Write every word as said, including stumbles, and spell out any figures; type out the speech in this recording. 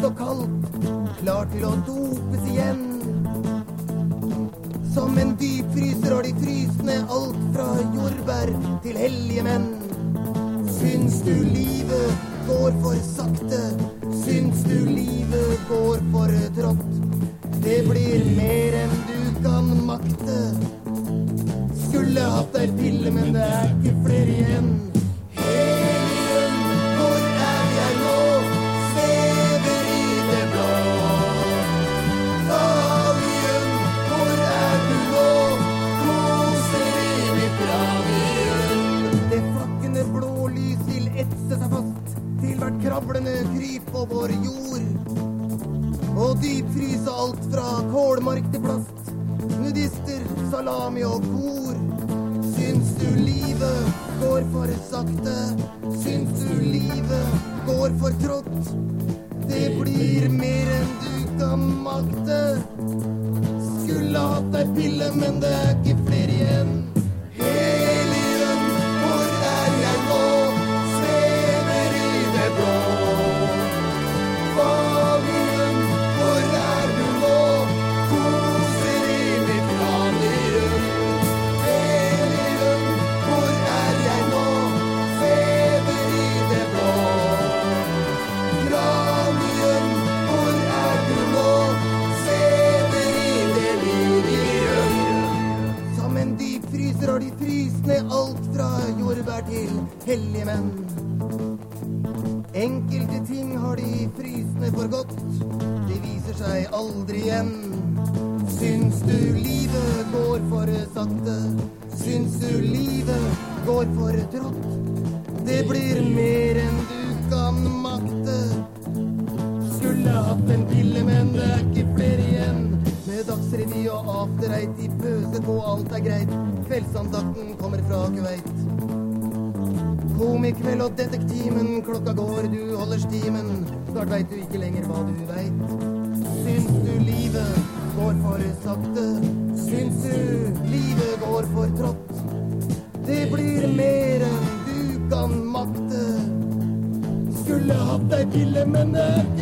og kaldt, klar til å dopes igjen. Som en dypfryser har de fryst ned alt fra jordbær til hellige menn. Syns du livet går for sakte? Syns du livet går for trått? Det blir mer enn du kan makte. Skulle hatt ei pille, men det er ikke flere igjen. Helium, hvor er jeg nå? Svever i det blå. Valium, hvor er du nå? Koser i mitt radium. Det flakkende blå lys vil etse seg fast til hvert kravlende kryp på vår jord. Og dypfryse alt fra kålmark til plast, nudister, salami og kor. Syns du livet går for sakte? Syns du livet går for trått? Det blir mer enn du kan makte. Skulle hatt ei pille, men det er ikke flere igjen. Helium, hvor er jeg nå? Svever i det blå. Valium, hvor er du nå? Koser i mitt radium. Helium, hvor er jeg nå? Svever i det blå. Radium, hvor er du nå? Svever i delirium. Som en dypfryser har de fryst ned alt fra jordbær til hellige menn. Enkelte ting har de fryst ned for godt, de viser seg aldri igjen. Syns du livet går for sakte? Syns du livet går for trått? Det blir mer enn du kan makte. Skulle hatt en pille, men det er ikke flere igjen. Med dagsrevy og aftereit i pøse på, alt er greit. Kveldsandakten kommer fra Kuwait. Komikveld og detektimen, klokka går, du holder stimen. Snart vet du ikke lenger hva du vet. Syns du livet går for sakte? Syns du livet går for trått? Det blir mer enn du kan makte. Skulle hatt ei pille, men det er ikke